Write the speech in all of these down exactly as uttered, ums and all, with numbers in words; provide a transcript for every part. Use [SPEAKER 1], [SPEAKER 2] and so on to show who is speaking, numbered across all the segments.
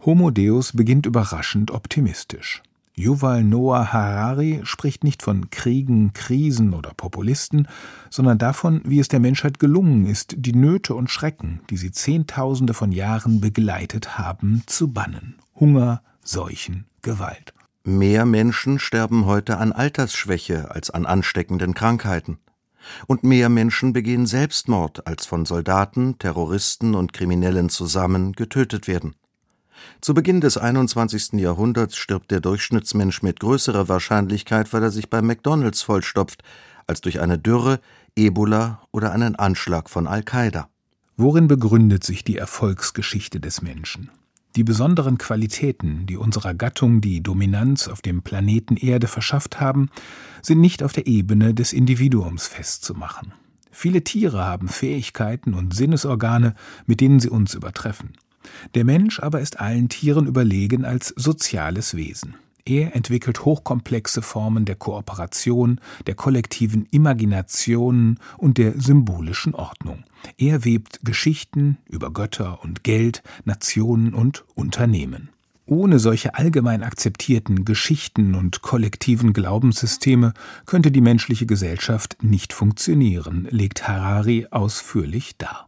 [SPEAKER 1] Homo Deus beginnt überraschend optimistisch. Yuval Noah Harari spricht nicht von Kriegen, Krisen oder Populisten, sondern davon, wie es der Menschheit gelungen ist, die Nöte und Schrecken, die sie Zehntausende von Jahren begleitet haben, zu bannen. Hunger, Seuchen, Gewalt.
[SPEAKER 2] Mehr Menschen sterben heute an Altersschwäche als an ansteckenden Krankheiten. Und mehr Menschen begehen Selbstmord, als von Soldaten, Terroristen und Kriminellen zusammen getötet werden. Zu Beginn des einundzwanzigsten Jahrhunderts stirbt der Durchschnittsmensch mit größerer Wahrscheinlichkeit, weil er sich bei McDonalds vollstopft, als durch eine Dürre, Ebola oder einen Anschlag von Al-Qaida.
[SPEAKER 1] Worin begründet sich die Erfolgsgeschichte des Menschen? Die besonderen Qualitäten, die unserer Gattung die Dominanz auf dem Planeten Erde verschafft haben, sind nicht auf der Ebene des Individuums festzumachen. Viele Tiere haben Fähigkeiten und Sinnesorgane, mit denen sie uns übertreffen. Der Mensch aber ist allen Tieren überlegen als soziales Wesen. Er entwickelt hochkomplexe Formen der Kooperation, der kollektiven Imagination und der symbolischen Ordnung. Er webt Geschichten über Götter und Geld, Nationen und Unternehmen. Ohne solche allgemein akzeptierten Geschichten und kollektiven Glaubenssysteme könnte die menschliche Gesellschaft nicht funktionieren, legt Harari ausführlich dar.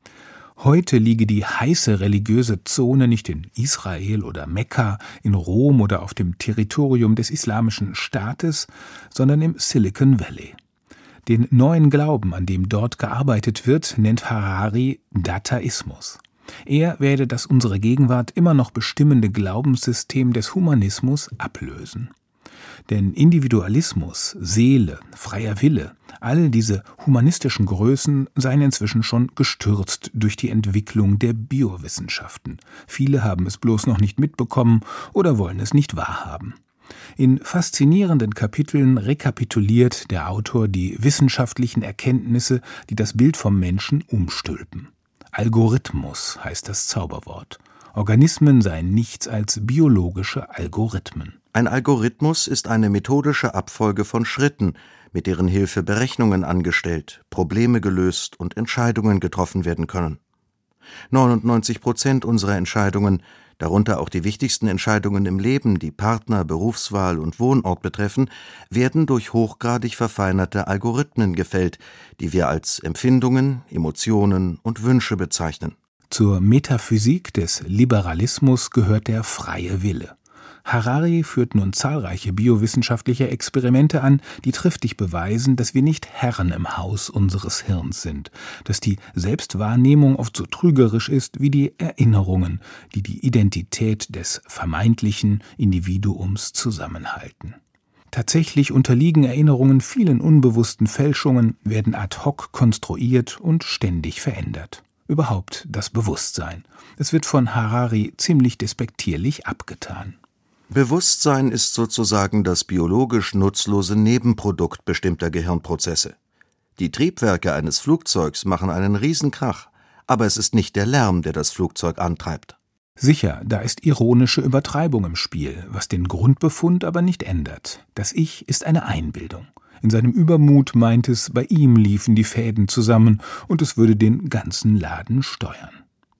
[SPEAKER 1] Heute liege die heiße religiöse Zone nicht in Israel oder Mekka, in Rom oder auf dem Territorium des Islamischen Staates, sondern im Silicon Valley. Den neuen Glauben, an dem dort gearbeitet wird, nennt Harari Dataismus. Er werde das unsere Gegenwart immer noch bestimmende Glaubenssystem des Humanismus ablösen. Denn Individualismus, Seele, freier Wille, all diese humanistischen Größen seien inzwischen schon gestürzt durch die Entwicklung der Biowissenschaften. Viele haben es bloß noch nicht mitbekommen oder wollen es nicht wahrhaben. In faszinierenden Kapiteln rekapituliert der Autor die wissenschaftlichen Erkenntnisse, die das Bild vom Menschen umstülpen. Algorithmus heißt das Zauberwort. Organismen seien nichts als biologische Algorithmen.
[SPEAKER 2] Ein Algorithmus ist eine methodische Abfolge von Schritten, mit deren Hilfe Berechnungen angestellt, Probleme gelöst und Entscheidungen getroffen werden können. neunundneunzig Prozent unserer Entscheidungen, darunter auch die wichtigsten Entscheidungen im Leben, die Partner, Berufswahl und Wohnort betreffen, werden durch hochgradig verfeinerte Algorithmen gefällt, die wir als Empfindungen, Emotionen und Wünsche bezeichnen.
[SPEAKER 1] Zur Metaphysik des Liberalismus gehört der freie Wille. Harari führt nun zahlreiche biowissenschaftliche Experimente an, die triftig beweisen, dass wir nicht Herren im Haus unseres Hirns sind, dass die Selbstwahrnehmung oft so trügerisch ist wie die Erinnerungen, die die Identität des vermeintlichen Individuums zusammenhalten. Tatsächlich unterliegen Erinnerungen vielen unbewussten Fälschungen, werden ad hoc konstruiert und ständig verändert. Überhaupt das Bewusstsein. Es wird von Harari ziemlich despektierlich abgetan.
[SPEAKER 2] Bewusstsein ist sozusagen das biologisch nutzlose Nebenprodukt bestimmter Gehirnprozesse. Die Triebwerke eines Flugzeugs machen einen Riesenkrach, aber es ist nicht der Lärm, der das Flugzeug antreibt.
[SPEAKER 1] Sicher, da ist ironische Übertreibung im Spiel, was den Grundbefund aber nicht ändert. Das Ich ist eine Einbildung. In seinem Übermut meint es, bei ihm liefen die Fäden zusammen und es würde den ganzen Laden steuern.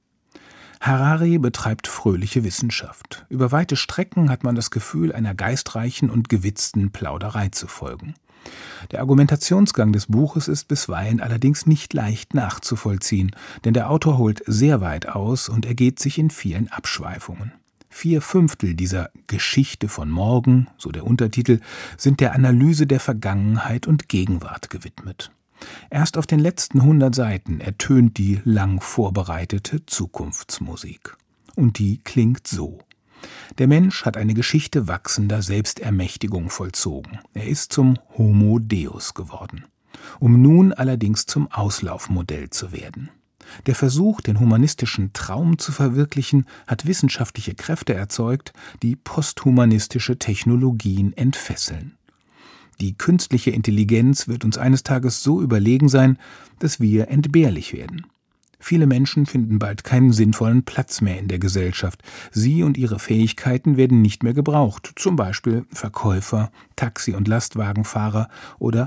[SPEAKER 1] Harari betreibt fröhliche Wissenschaft. Über weite Strecken hat man das Gefühl, einer geistreichen und gewitzten Plauderei zu folgen. Der Argumentationsgang des Buches ist bisweilen allerdings nicht leicht nachzuvollziehen, denn der Autor holt sehr weit aus und ergeht sich in vielen Abschweifungen. Vier Fünftel dieser Geschichte von morgen, so der Untertitel, sind der Analyse der Vergangenheit und Gegenwart gewidmet. Erst auf den letzten hundert Seiten ertönt die lang vorbereitete Zukunftsmusik. Und die klingt so. Der Mensch hat eine Geschichte wachsender Selbstermächtigung vollzogen. Er ist zum Homo Deus geworden, um nun allerdings zum Auslaufmodell zu werden. Der Versuch, den humanistischen Traum zu verwirklichen, hat wissenschaftliche Kräfte erzeugt, die posthumanistische Technologien entfesseln. Die künstliche Intelligenz wird uns eines Tages so überlegen sein, dass wir entbehrlich werden. Viele Menschen finden bald keinen sinnvollen Platz mehr in der Gesellschaft. Sie und ihre Fähigkeiten werden nicht mehr gebraucht, zum Beispiel Verkäufer, Taxi- und Lastwagenfahrer oder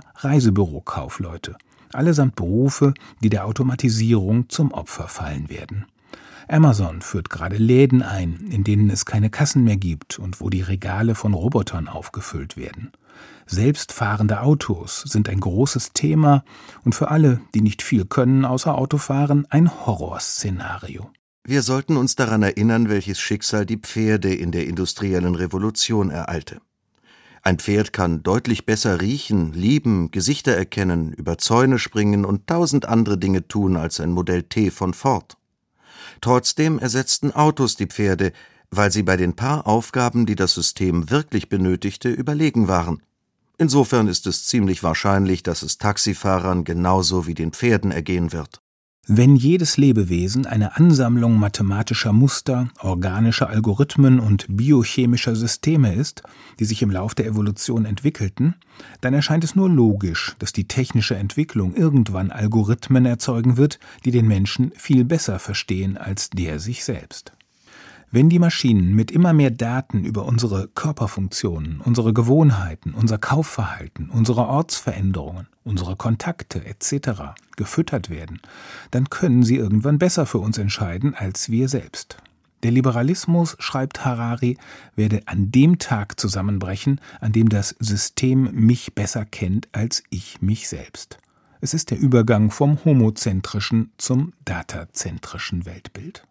[SPEAKER 1] Reisebürokaufleute. Allesamt Berufe, die der Automatisierung zum Opfer fallen werden. Amazon führt gerade Läden ein, in denen es keine Kassen mehr gibt und wo die Regale von Robotern aufgefüllt werden. Selbstfahrende Autos sind ein großes Thema und für alle, die nicht viel können außer Autofahren, ein Horrorszenario.
[SPEAKER 2] Wir sollten uns daran erinnern, welches Schicksal die Pferde in der industriellen Revolution ereilte. Ein Pferd kann deutlich besser riechen, lieben, Gesichter erkennen, über Zäune springen und tausend andere Dinge tun als ein Modell T von Ford. Trotzdem ersetzten Autos die Pferde, weil sie bei den paar Aufgaben, die das System wirklich benötigte, überlegen waren. Insofern ist es ziemlich wahrscheinlich, dass es Taxifahrern genauso wie den Pferden ergehen wird.
[SPEAKER 1] Wenn jedes Lebewesen eine Ansammlung mathematischer Muster, organischer Algorithmen und biochemischer Systeme ist, die sich im Lauf der Evolution entwickelten, dann erscheint es nur logisch, dass die technische Entwicklung irgendwann Algorithmen erzeugen wird, die den Menschen viel besser verstehen als der sich selbst. Wenn die Maschinen mit immer mehr Daten über unsere Körperfunktionen, unsere Gewohnheiten, unser Kaufverhalten, unsere Ortsveränderungen, unsere Kontakte et cetera gefüttert werden, dann können sie irgendwann besser für uns entscheiden als wir selbst. Der Liberalismus, schreibt Harari, werde an dem Tag zusammenbrechen, an dem das System mich besser kennt als ich mich selbst. Es ist der Übergang vom homozentrischen zum datazentrischen Weltbild.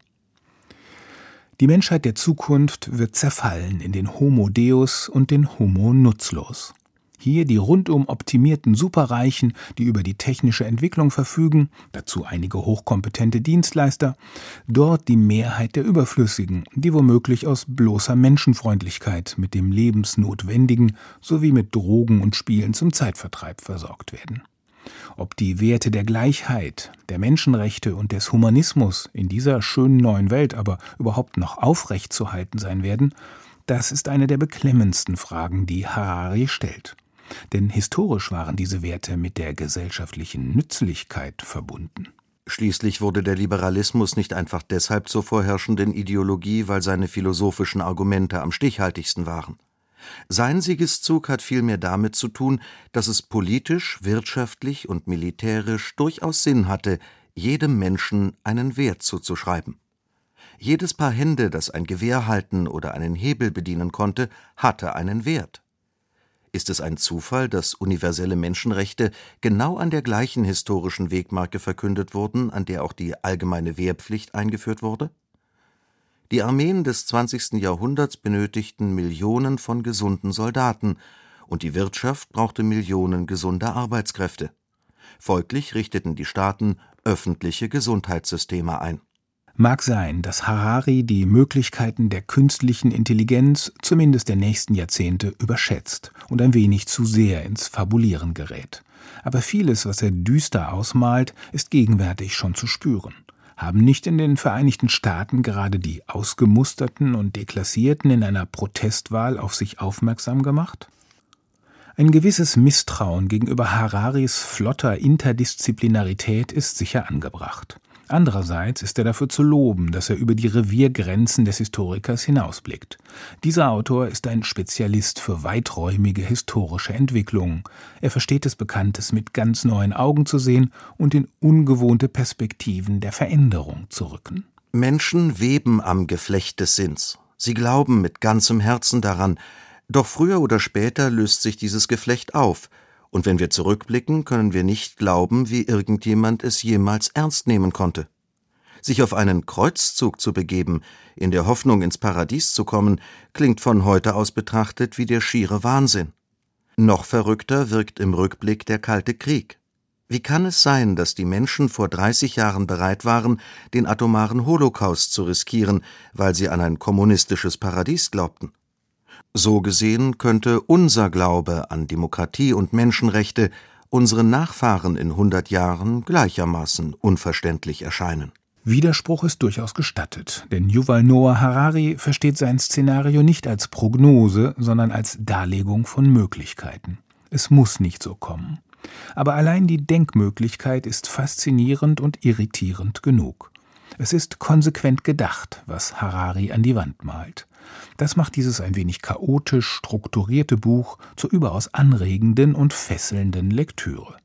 [SPEAKER 1] Die Menschheit der Zukunft wird zerfallen in den Homo Deus und den Homo Nutzlos. Hier die rundum optimierten Superreichen, die über die technische Entwicklung verfügen, dazu einige hochkompetente Dienstleister, dort die Mehrheit der Überflüssigen, die womöglich aus bloßer Menschenfreundlichkeit mit dem Lebensnotwendigen sowie mit Drogen und Spielen zum Zeitvertreib versorgt werden. Ob die Werte der Gleichheit, der Menschenrechte und des Humanismus in dieser schönen neuen Welt aber überhaupt noch aufrechtzuhalten sein werden, das ist eine der beklemmendsten Fragen, die Harari stellt. Denn historisch waren diese Werte mit der gesellschaftlichen Nützlichkeit verbunden.
[SPEAKER 2] Schließlich wurde der Liberalismus nicht einfach deshalb zur vorherrschenden Ideologie, weil seine philosophischen Argumente am stichhaltigsten waren. Sein Siegeszug hat vielmehr damit zu tun, dass es politisch, wirtschaftlich und militärisch durchaus Sinn hatte, jedem Menschen einen Wert zuzuschreiben. Jedes Paar Hände, das ein Gewehr halten oder einen Hebel bedienen konnte, hatte einen Wert. Ist es ein Zufall, dass universelle Menschenrechte genau an der gleichen historischen Wegmarke verkündet wurden, an der auch die allgemeine Wehrpflicht eingeführt wurde? Die Armeen des zwanzigsten Jahrhunderts benötigten Millionen von gesunden Soldaten, und die Wirtschaft brauchte Millionen gesunder Arbeitskräfte. Folglich richteten die Staaten öffentliche Gesundheitssysteme ein.
[SPEAKER 1] Mag sein, dass Harari die Möglichkeiten der künstlichen Intelligenz, zumindest der nächsten Jahrzehnte, überschätzt und ein wenig zu sehr ins Fabulieren gerät. Aber vieles, was er düster ausmalt, ist gegenwärtig schon zu spüren. Haben nicht in den Vereinigten Staaten gerade die Ausgemusterten und Deklassierten in einer Protestwahl auf sich aufmerksam gemacht? Ein gewisses Misstrauen gegenüber Hararis flotter Interdisziplinarität ist sicher angebracht. Andererseits ist er dafür zu loben, dass er über die Reviergrenzen des Historikers hinausblickt. Dieser Autor ist ein Spezialist für weiträumige historische Entwicklungen. Er versteht es, Bekanntes mit ganz neuen Augen zu sehen und in ungewohnte Perspektiven der Veränderung zu rücken.
[SPEAKER 2] Menschen weben am Geflecht des Sinns. Sie glauben mit ganzem Herzen daran. Doch früher oder später löst sich dieses Geflecht auf. Und wenn wir zurückblicken, können wir nicht glauben, wie irgendjemand es jemals ernst nehmen konnte. Sich auf einen Kreuzzug zu begeben, in der Hoffnung, ins Paradies zu kommen, klingt von heute aus betrachtet wie der schiere Wahnsinn. Noch verrückter wirkt im Rückblick der Kalte Krieg. Wie kann es sein, dass die Menschen vor dreißig Jahren bereit waren, den atomaren Holocaust zu riskieren, weil sie an ein kommunistisches Paradies glaubten? So gesehen könnte unser Glaube an Demokratie und Menschenrechte unseren Nachfahren in hundert Jahren gleichermaßen unverständlich erscheinen.
[SPEAKER 1] Widerspruch ist durchaus gestattet, denn Yuval Noah Harari versteht sein Szenario nicht als Prognose, sondern als Darlegung von Möglichkeiten. Es muss nicht so kommen. Aber allein die Denkmöglichkeit ist faszinierend und irritierend genug. Es ist konsequent gedacht, was Harari an die Wand malt. Das macht dieses ein wenig chaotisch strukturierte Buch zur überaus anregenden und fesselnden Lektüre.